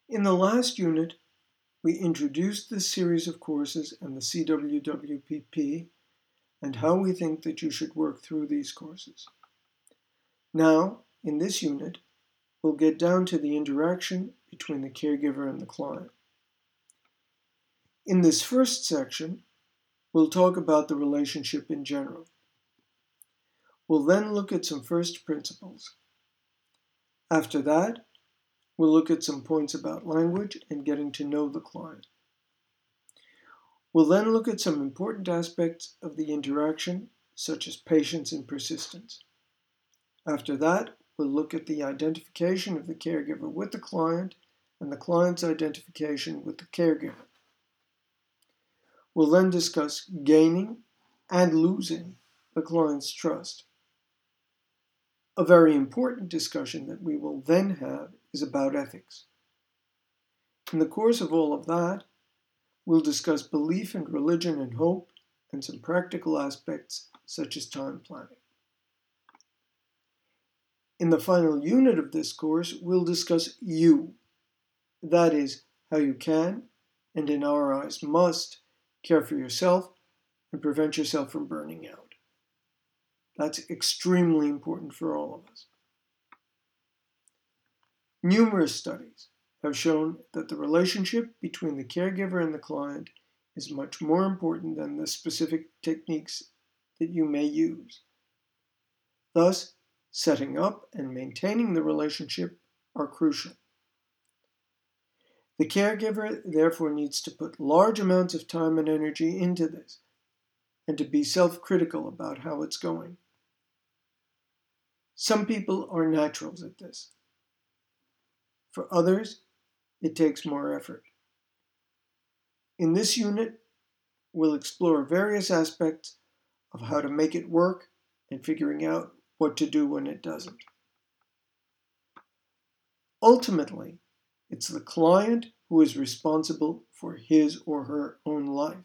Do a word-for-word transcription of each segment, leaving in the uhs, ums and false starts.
In the last unit, we introduced this series of courses and the C W W P P and how we think that you should work through these courses. Now, in this unit, we'll get down to the interaction between the caregiver and the client. In this first section, we'll talk about the relationship in general. We'll then look at some first principles. After that, we'll look at some points about language and getting to know the client. We'll then look at some important aspects of the interaction, such as patience and persistence. After that, we'll look at the identification of the caregiver with the client and the client's identification with the caregiver. We'll then discuss gaining and losing the client's trust. A very important discussion that we will then have is about ethics. In the course of all of that, we'll discuss belief and religion and hope and some practical aspects such as time planning. In the final unit of this course, we'll discuss you. That is, how you can, and in our eyes must, care for yourself and prevent yourself from burning out. That's extremely important for all of us. Numerous studies have shown that the relationship between the caregiver and the client is much more important than the specific techniques that you may use. Thus, setting up and maintaining the relationship are crucial. The caregiver therefore needs to put large amounts of time and energy into this, and to be self-critical about how it's going. Some people are naturals at this. For others, it takes more effort. In this unit, we'll explore various aspects of how to make it work and figuring out what to do when it doesn't. Ultimately, it's the client who is responsible for his or her own life.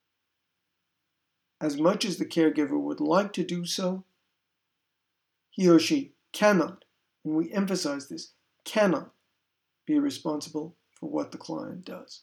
As much as the caregiver would like to do so, he or she cannot, and we emphasize this, cannot be responsible for what the client does.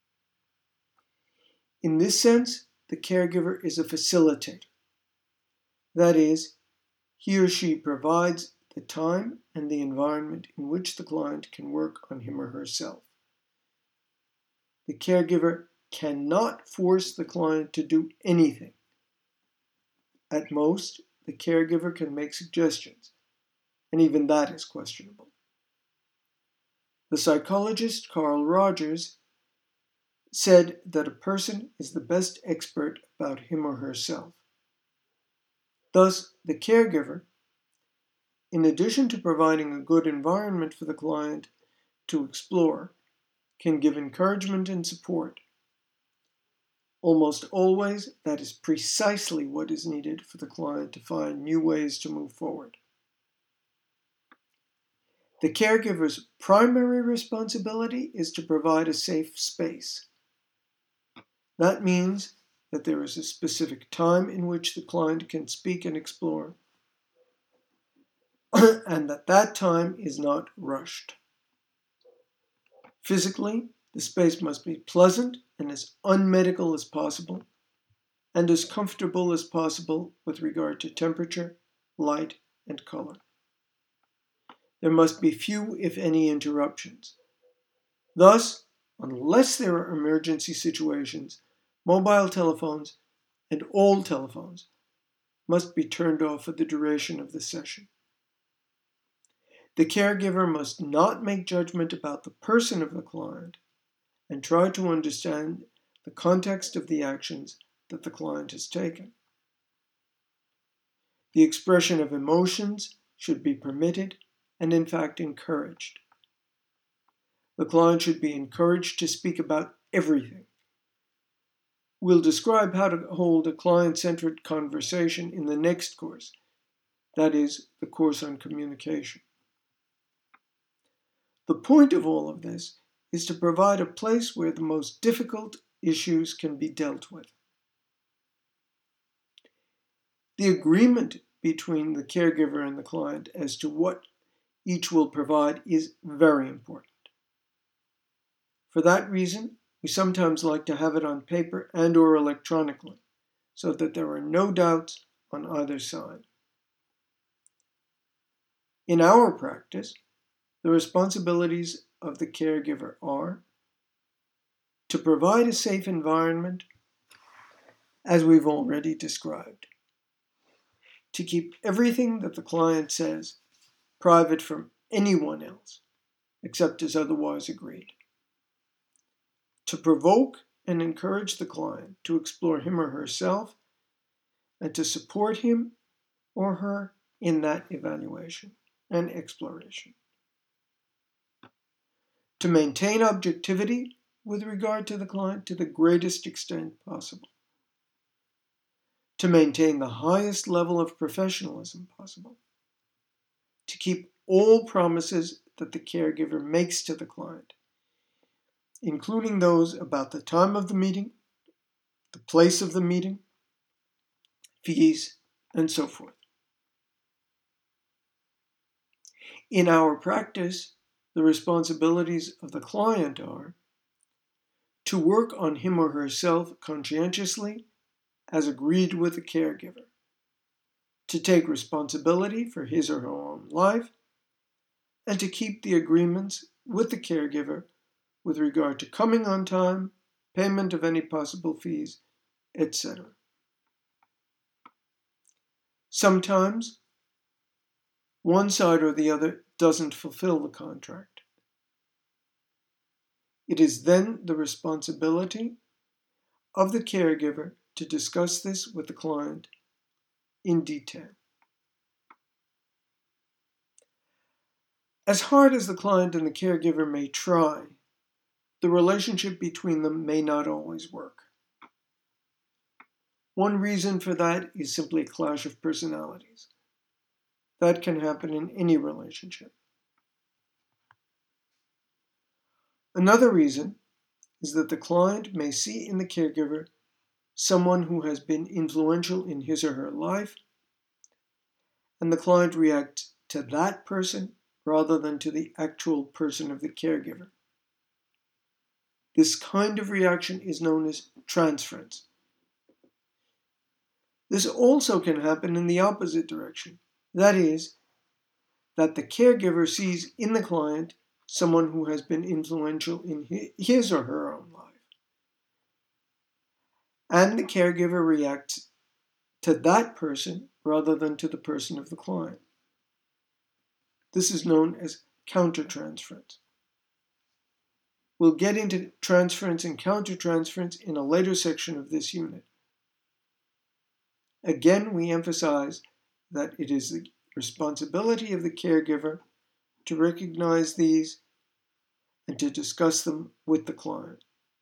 In this sense, the caregiver is a facilitator. That is, he or she provides the time and the environment in which the client can work on him or herself. The caregiver cannot force the client to do anything. At most, the caregiver can make suggestions, and even that is questionable. The psychologist Carl Rogers said that a person is the best expert about him or herself. Thus, the caregiver, in addition to providing a good environment for the client to explore, can give encouragement and support. Almost always, that is precisely what is needed for the client to find new ways to move forward. The caregiver's primary responsibility is to provide a safe space. That means that there is a specific time in which the client can speak and explore, and that that time is not rushed. Physically, the space must be pleasant and as unmedical as possible, and as comfortable as possible with regard to temperature, light, and color. There must be few, if any, interruptions. Thus, unless there are emergency situations, mobile telephones and all telephones must be turned off for the duration of the session. The caregiver must not make judgment about the person of the client and try to understand the context of the actions that the client has taken. The expression of emotions should be permitted and in fact encouraged. The client should be encouraged to speak about everything. We'll describe how to hold a client-centered conversation in the next course, that is, the course on communication. The point of all of this is to provide a place where the most difficult issues can be dealt with. The agreement between the caregiver and the client as to what each will provide is very important. For that reason, we sometimes like to have it on paper and or electronically, so that there are no doubts on either side. In our practice, the responsibilities of the caregiver are to provide a safe environment, as we've already described, to keep everything that the client says private from anyone else, except as otherwise agreed, to provoke and encourage the client to explore him or herself, and to support him or her in that evaluation and exploration, to maintain objectivity with regard to the client to the greatest extent possible, to maintain the highest level of professionalism possible, to keep all promises that the caregiver makes to the client, including those about the time of the meeting, the place of the meeting, fees, and so forth. In our practice, the responsibilities of the client are to work on him or herself conscientiously as agreed with the caregiver, to take responsibility for his or her own life, and to keep the agreements with the caregiver with regard to coming on time, payment of any possible fees, et cetera. Sometimes, one side or the other doesn't fulfill the contract. It is then the responsibility of the caregiver to discuss this with the client in detail. As hard as the client and the caregiver may try, the relationship between them may not always work. One reason for that is simply a clash of personalities. That can happen in any relationship. Another reason is that the client may see in the caregiver someone who has been influential in his or her life, and the client reacts to that person rather than to the actual person of the caregiver. This kind of reaction is known as transference. This also can happen in the opposite direction. That is, that the caregiver sees in the client someone who has been influential in his or her own life, and the caregiver reacts to that person rather than to the person of the client. This is known as countertransference. We'll get into transference and countertransference in a later section of this unit. Again, we emphasize that it is the responsibility of the caregiver to recognize these and to discuss them with the client.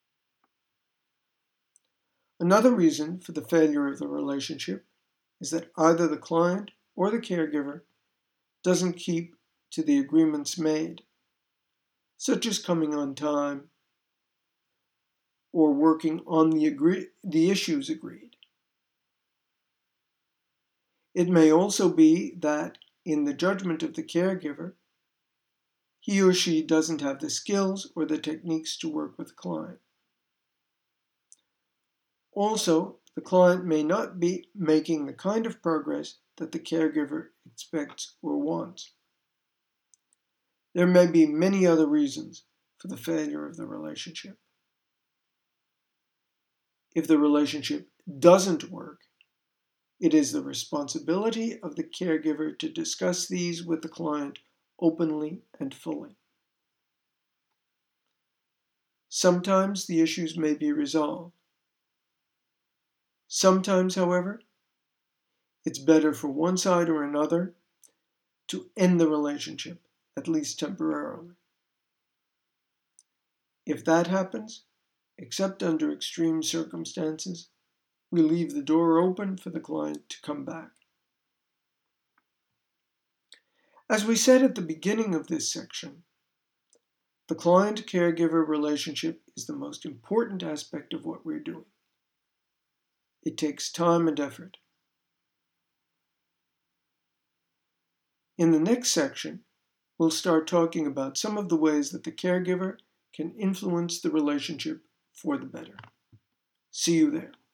Another reason for the failure of the relationship is that either the client or the caregiver doesn't keep to the agreements made, such as coming on time or working on the, agree- the issues agreed. It may also be that, in the judgment of the caregiver, he or she doesn't have the skills or the techniques to work with the client. Also, the client may not be making the kind of progress that the caregiver expects or wants. There may be many other reasons for the failure of the relationship. If the relationship doesn't work, it is the responsibility of the caregiver to discuss these with the client openly and fully. Sometimes the issues may be resolved. Sometimes, however, it's better for one side or another to end the relationship, at least temporarily. If that happens, except under extreme circumstances, we leave the door open for the client to come back. As we said at the beginning of this section, the client-caregiver relationship is the most important aspect of what we're doing. It takes time and effort. In the next section, we'll start talking about some of the ways that the caregiver can influence the relationship for the better. See you there.